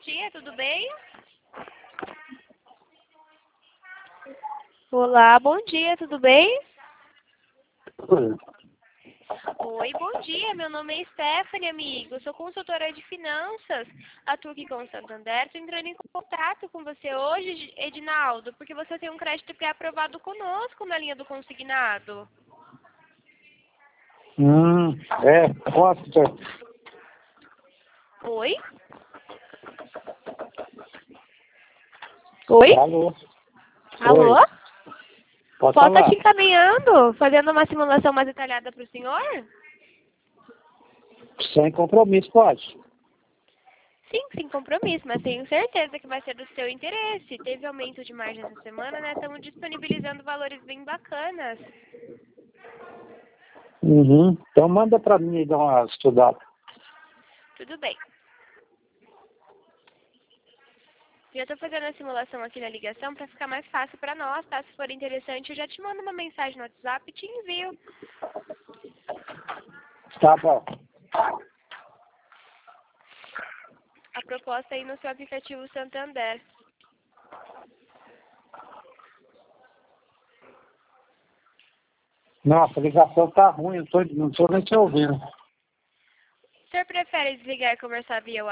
dia, tudo bem? Olá, bom dia, tudo bem? Oi, bom dia, meu nome é Stephanie, amigo. Sou consultora de finanças, atuo aqui com o Santander. Estou entrando em contato com você hoje, Edinaldo, porque você tem um crédito pré-aprovado conosco na linha do consignado. Posso. Oi? Oi? Alô? Alô? Oi. Pode Posso estar falar? te encaminhando, fazendo uma simulação mais detalhada para o senhor? Sem compromisso, pode. Sim, sem compromisso, mas tenho certeza que vai ser do seu interesse. Teve aumento de margem essa semana, né? Estamos disponibilizando valores bem bacanas. Uhum. Então manda pra mim e dar uma estudada. Tudo bem. Já estou fazendo a simulação aqui na ligação para ficar mais fácil para nós, tá? Se for interessante, eu já te mando uma mensagem no WhatsApp e te envio. Tá bom. A proposta aí no seu aplicativo Santander. Nossa, a ligação tá ruim, não tô nem te ouvindo. O senhor prefere desligar e conversar via